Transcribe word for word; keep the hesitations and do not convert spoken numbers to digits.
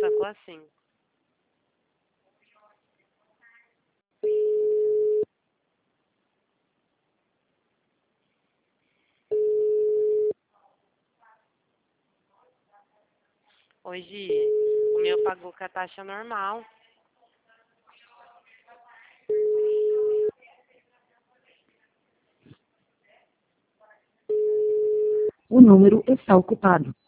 sacou assim. Hoje o meu pagou com a taxa normal. O número está ocupado.